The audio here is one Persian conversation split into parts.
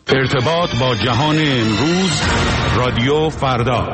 ارتباط با جهان امروز، رادیو فردا.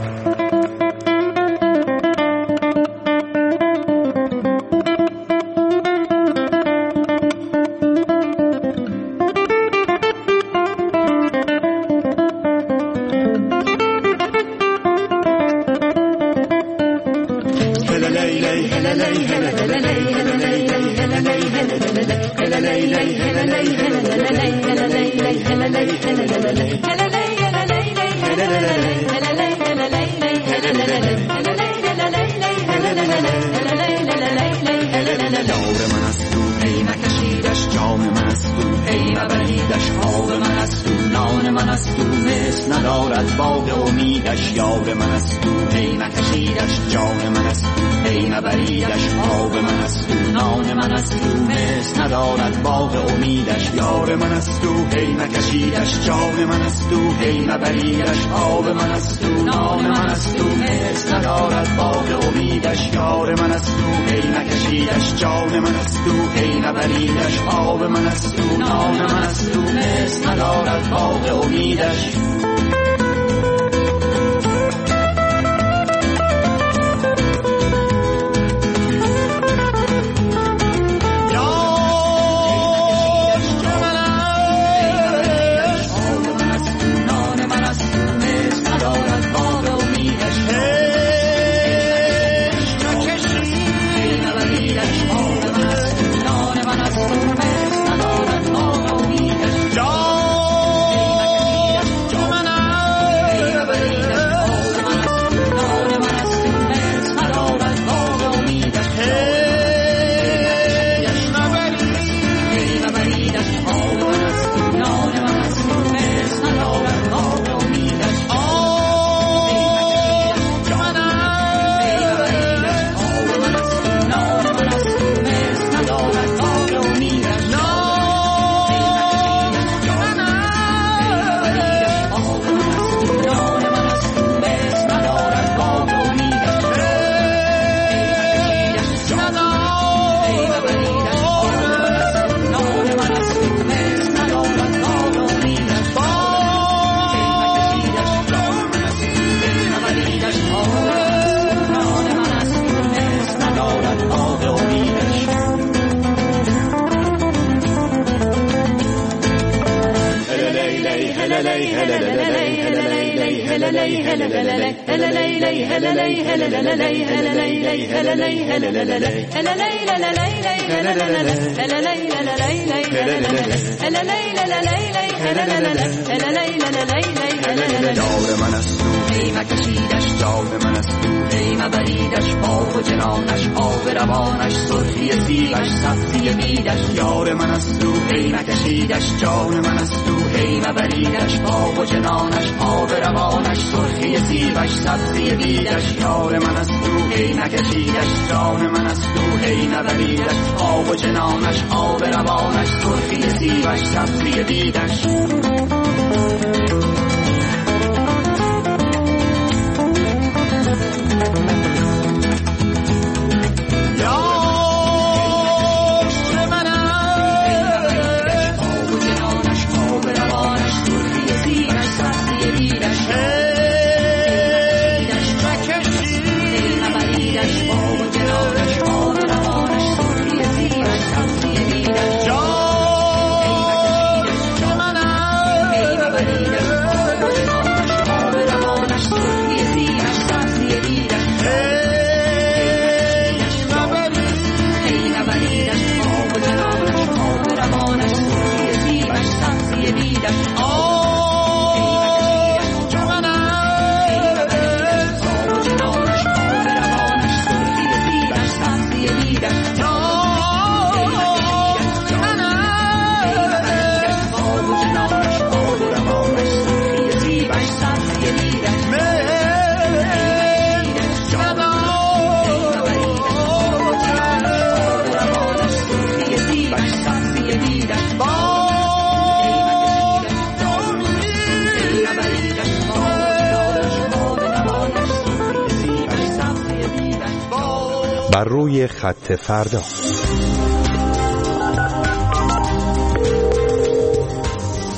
بر روی خط فردا.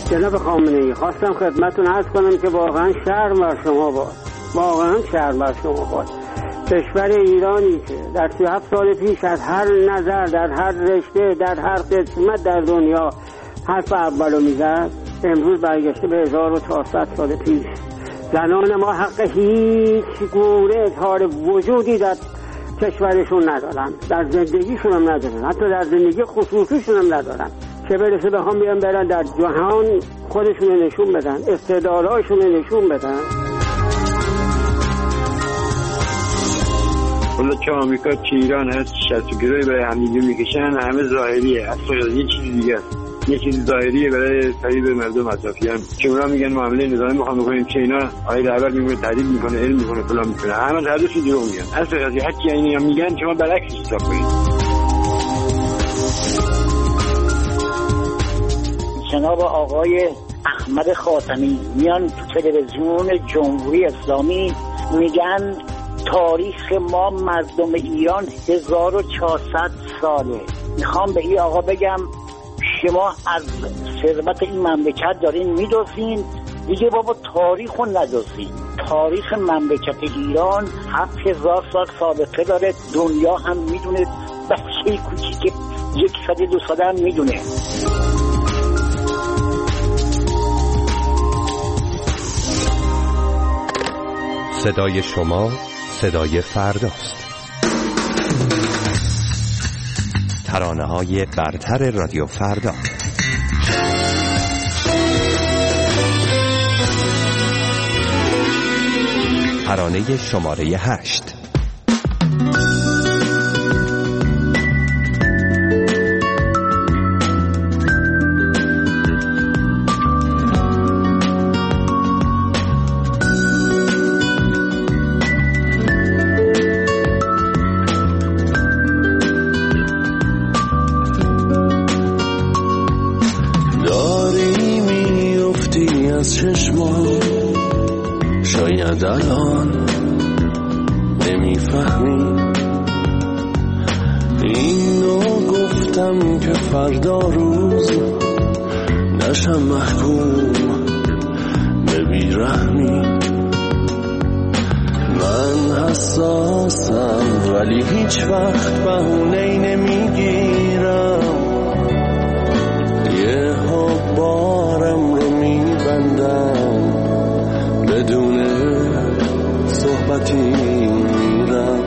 جناب خامنه‌ای، خواستم خدمتتون عرض کنم که واقعا شرم بر شما باد، واقعا شرم بر شما باد. کشور ایرانی که در 37 سال پیش از هر نظر، در هر رشته، در هر قسمت در دنیا حرف اولو میزد، امروز برگشته به 1400 سال پیش. زنان ما حق هیچ گونه اظهار وجودی در کشورشون ندارن، در زندگیشون هم ندارن، حتی در زندگی خصوصیشون هم ندارن، که برسه بخوام بیان برن در جهان خودشون نشون بدن، استعدادهاشون نشون بدن. حالا چه آمریکا چه ایران هست شرط و گروهی برای همدیگه میکشن، همه ظاهریه، اصلا یه چیزی دیگه است، یه چیز ظاهریه برای فریب مردم اطرافیان. که اونا میگن معامله نظامی میخوام بکنیم، چه اینا آقای رهبر میگه تعدیل میکنه، علم میکنه، فلان میکنه، همه هردوشون دروغ میگن. اصلا هرچی اینا میگن شما برعکسش حساب کنید. جناب آقای احمد خاتمی میان تو تلویزیون جمهوری اسلامی میگن تاریخ ما مردم ایران 1400 ساله. میخوام به این آقا بگم شما از ثروت این مملکت دارین میدوزین دیگه، بابا تاریخو ندوزین. تاریخ مملکت ایران 7000 سال سابقه داره، دنیا هم میدونه، بچه کوچیک 100-2 ساله هم میدونه. صدای شما صدای فرداست. ترانه‌های برتر رادیو فردا. ترانه شماره 8. شاید الان نمیفهمی اینو گفتم که فردا روز نشم محکوم به بیرحمی. من حساسم ولی هیچ وقت بهونه‌ای نمیگیرم، یه بارم رو میبندم بدون صحبتی میرم.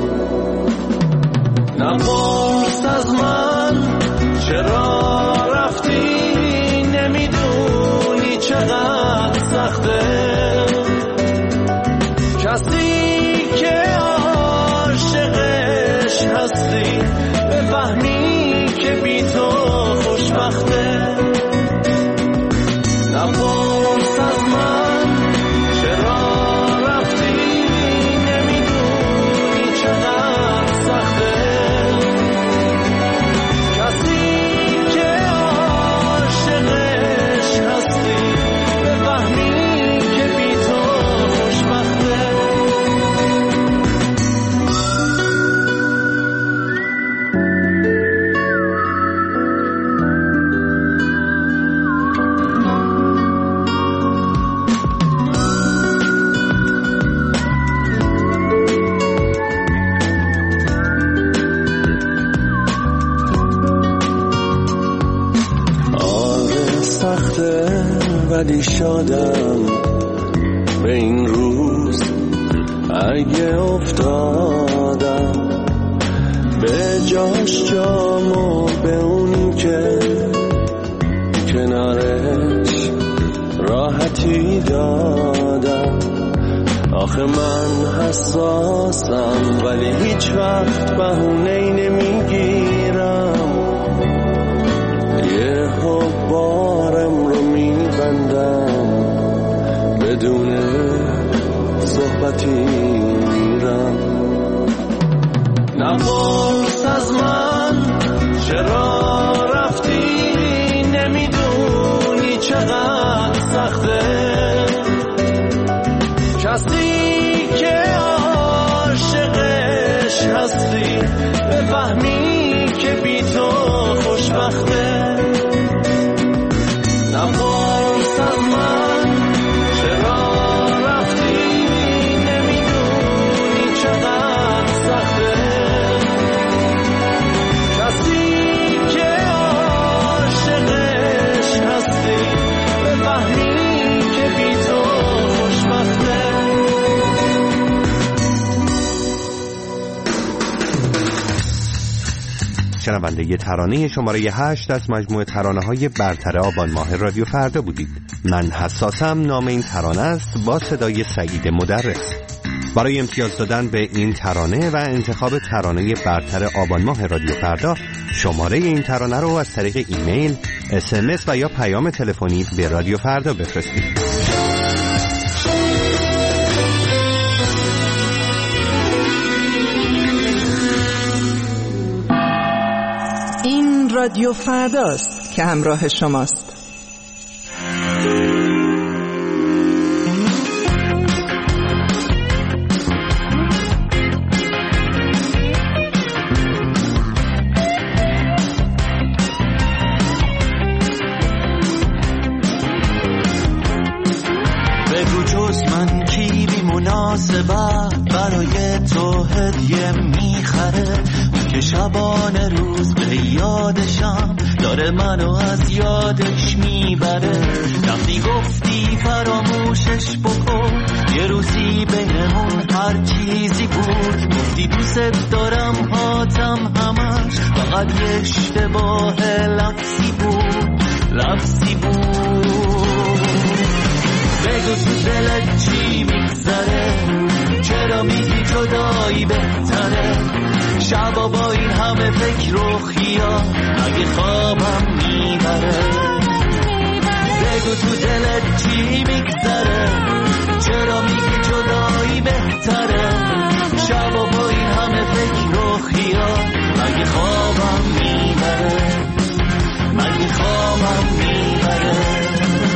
نپرس از من چرا رفتی، نمیدونی چقدر سخته کسی که عاشقش هستی بفهمی که بی تو خوشبخته. نپرس از من چرا رفتی، نمیدونی چقدر سخته کسی که عاشقش هستی بفهمی که بی تو خوشبخته. ولی شادم به این روز اگه افتادم به جاش جامو به اونی که کنارش راحتی دادم. آخه من حساسم ولی هیچ وقت بهونه‌ای نمیگیرم، یه بارم رو میبندم بدون صحبتی میرم. نپرس از من چرا رفتی، نمیدونی چقدر سخته کسی که عاشقش هستی بفهمی که بی تو خوشبخته. نپرس شنونده ترانه شماره 8 از مجموعه ترانه‌های برتر آبان ماه رادیو فردا بودید. من حساسم نام این ترانه است، با صدای سعید مدرس. برای امتیاز دادن به این ترانه و انتخاب ترانه برتر آبان ماه رادیو فردا، شماره این ترانه رو از طریق ایمیل، SMS و یا پیام تلفنی به رادیو فردا بفرستید. این رادیو فرداست که همراه شماست. بگو جز من کی بی مناسبت برای تو هدیه میخره، که شبانه روز به یادشم داره منو از یادش میبره. وقتی گفتی فراموشش بکن، یه روزی بینمون هر چیزی بود. گفتی دوست دارم هاتم همش فقط یه اشتباه لفظی بود. بگو تو دلت چی میگذره، چرا میگی جدایی بهتره؟ شبا با این همه فکر و خیال اگه خوابم میبره. بگو تو دلت چی میگذره، چرا میگی جدایی بهتره؟ شبا با این همه فکر و خیال اگه خوابم میبره، اگه خوابم میبره.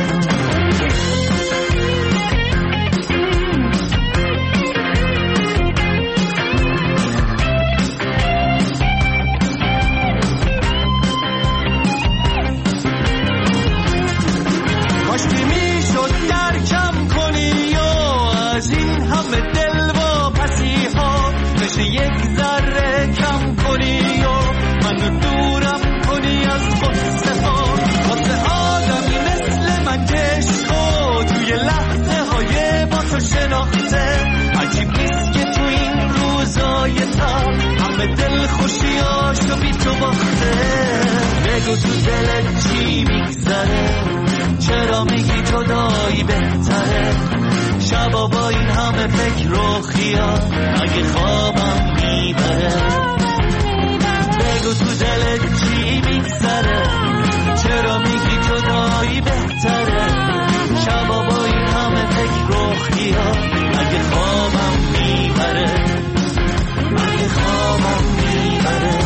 یک ذره کم کنی و منو دورم کنی از غصه ها. واسه آدمی مثل من عشقو توی لحظه های با تو شناخته. عجیب نیست که تو این روزای تر همه دل خوشیاشو بی تو باخته. بگو تو دلت چی میگذره، چرا میگی جدایی بهتره؟ شبا با این همه فکر و خیال اگه خوابم میبره. بگو تو دلت چی میگذره، چرا میگی جدایی بهتره؟ شبا با این همه فکر و خیال اگه خوابم میبره، اگه خوابم میبره.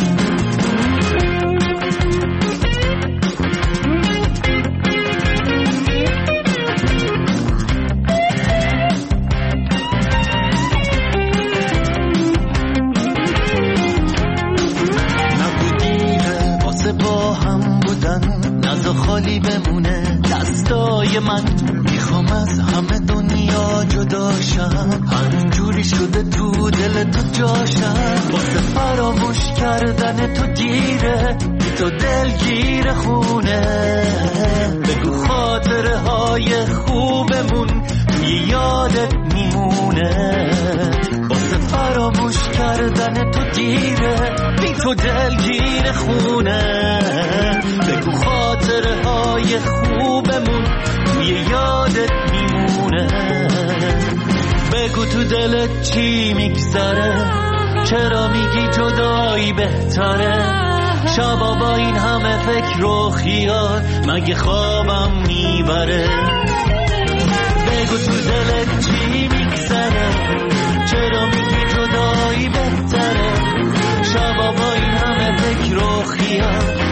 خالی بمونه دستای من، میخوام از همه دنیا جداشم. هر جوری شده تو دل تو جاشم. واسه فراموش کردن تو گیره، تو دلگیر خونه. بگو خاطره های خوبمون توی یادت میمونه. واسه فراموش کردن تو گیره، بی تو دلگیر خونه. بگو خاطره های خوبمون توی یادت میمونه. بگو تو دلت چی میگذره، چرا میگی جدایی بهتره؟ شبا با این همه فکر و خیال مگه خوابم میبره؟ بگو تو دلت چی میگذره، چرا میگی جدایی بهتره؟ شبا با این همه فکر و خیال